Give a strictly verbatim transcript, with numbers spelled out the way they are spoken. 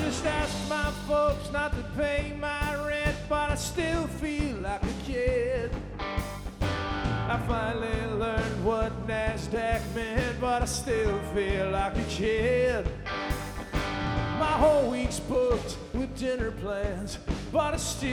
just asked my folks not to pay my rent, but I still feel like a kid. I finally learned what NASDAQ meant, but I still feel like a kid. My whole week's booked with dinner plans, but I still